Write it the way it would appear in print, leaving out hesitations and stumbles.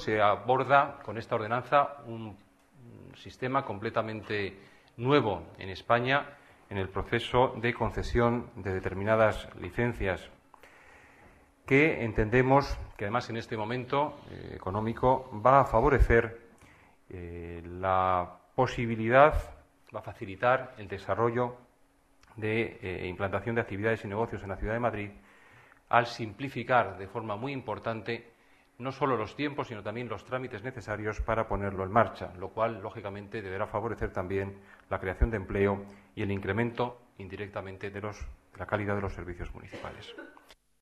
se aborda con esta ordenanza un sistema completamente nuevo en España en el proceso de concesión de determinadas licencias, que entendemos que además en este momento económico va a favorecer la posibilidad, va a facilitar el desarrollo de implantación de actividades y negocios en la ciudad de Madrid, al simplificar de forma muy importante no solo los tiempos, sino también los trámites necesarios para ponerlo en marcha, lo cual, lógicamente, deberá favorecer también la creación de empleo y el incremento, indirectamente, de la calidad de los servicios municipales.